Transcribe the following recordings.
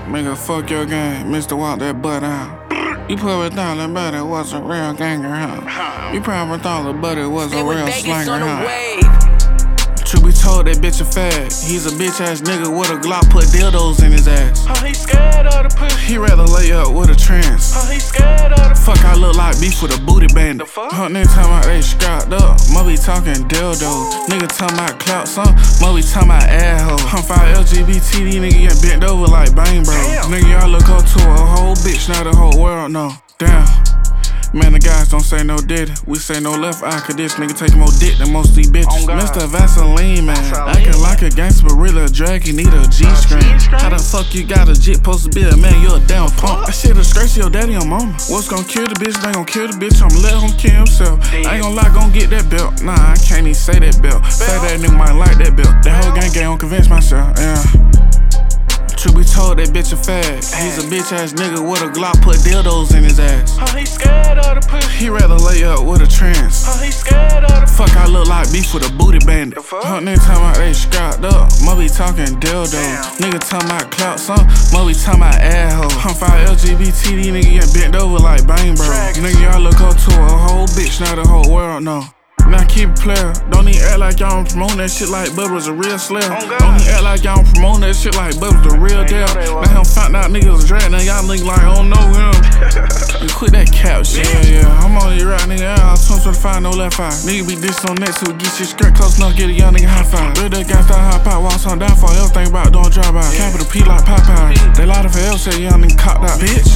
Nigga, fuck your game, Mr. Walk that butt out. You probably thought that buddy was a real ganger, huh? You probably thought that buddy was a real slanger, huh? Truth be told, that bitch a fag. He's a bitch ass nigga with a Glock, put dildos in his ass. Oh, he scared of the pussy. He rather lay up with a trans. Oh, he scared of the fuck. I look like beef with a booty bandit. The fuck? Hunt nigga talking about they strapped up. Must be talking dildos. Nigga talking about clout, son. Must be talking about asshole. I'm 5 LGBT, these nigga get bent over like Bang Bro. Damn. Nigga, y'all look up to a whole bitch, now the whole world know. Damn. Man, the guys don't say no diddy. We say no left eye, cause this nigga take more dick than most of these bitches. Oh, Mr. Vaseline, man. Acting like a gangster, but really a drag, you need a G-string. How the fuck you got a jit supposed to be a man? You a damn punk. That shit a straight to your daddy or mama. What's gonna kill the bitch? They gon' kill the bitch. I'ma let him kill himself. I ain't gon' lie, gon' get that belt. Nah, I can't even say that belt. Say that nigga might like that belt. That whole gang gon' convince myself, yeah. Truth be told, that bitch a fag. He's a bitch ass nigga with a Glock, put dildos in his ass. Oh, he scared of the pussy. He rather lay up with a trans. Oh, he scared of the fuck. I look like beef with a booty bandit. The fuck? Hunt nigga talking about they strapped up. Must be talking dildos. Nigga talking about clout, son. Must be talking about asshole. I'm 5 LGBT, these nigga get bent over like Bang Bro. Nigga, y'all look up to a whole bitch, now the whole world know. Now keep it player. Don't even act like y'all promoting that shit like Bubba's a real slayer. Don't even act like y'all promoting that shit like Bubba's the real deal. Now him found out niggas drag, now y'all niggas like, I don't know him. You quit that cap shit. Yeah, I'm on you right, nigga. I 2025, no left eye. Nigga be dissing on next to get shit skirt close enough, get a young nigga high five. Real that gangsta hop out, walks on down for everything about doing drive-by. Capital P like Popeye. They lied for L, say young nigga cocked out, bitch.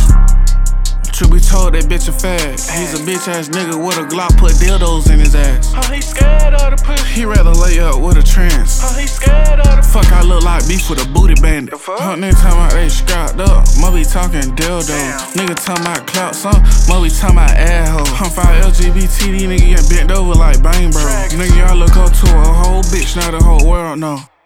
Truth be told, that bitch a fag. He's a bitch ass nigga with a Glock, put dildos in his ass. Oh, he scared of the pussy. He rather lay up with a trans. Oh, he scared of the fuck. I look like beef with a booty bandit. The fuck? Hunt nigga talking about they strapped up. Must be talking dildos. Nigga talking about clout, son. Must be talking about asshole. I'm 5 LGBT, these nigga get bent over like Bang Bro. Nigga, y'all look up to a whole bitch, now the whole world know.